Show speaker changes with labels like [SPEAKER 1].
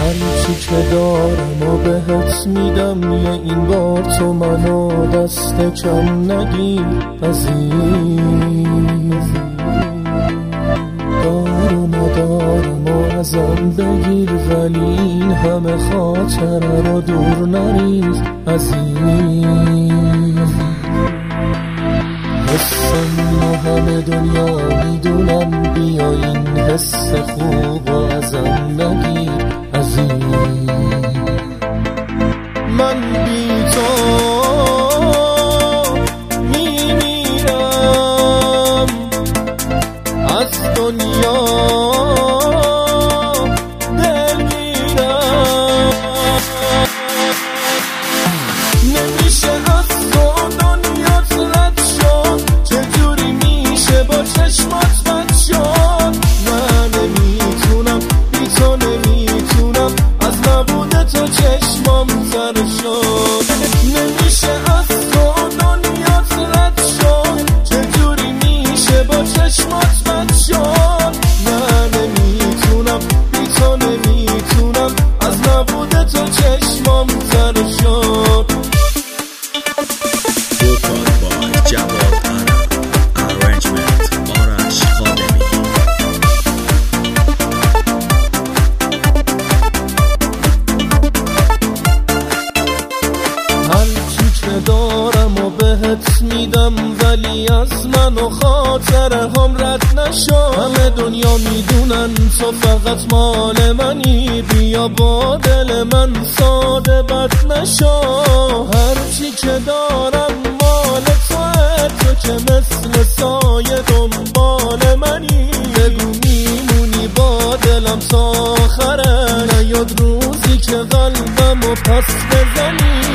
[SPEAKER 1] هرچی که دارم و بهت میدم، یه این بار تو منو دست کم نگیر عزیز. دار و ندارم و ازم بگیر، ولی این همه خاطره رو دور نریز عزیز. حسم و همه دنیا میدونم، بیا این حس خوب و ازم نگیر عزیز. من بی تو میمیرم از دنیا دلگیرم، نمیشه از تو دنیات رد شد، چجوری میشه با چشمات بد شد. من نمیتونم بی تو نمیتونم، از نبود تو چشمام تر شد. نمیشه از تو دنیات رد شد، چجوری میشه با چشمات بد شد. من نمیتونم بی تو نمیتونم، از نبود تو چشمام تر شد. هرچی که دارم و بهت میدم، ولی از من و خاطره هم رد نشو. همه دنیا میدونن تو فقط مال منی، بیا با دل من ساده بد نشو. هرچی که دارم مال تو که مثل سایه دنبال منی. بگو میمونی با دلم تا آخره، نیاد روزی که قلبم و پس بزنی.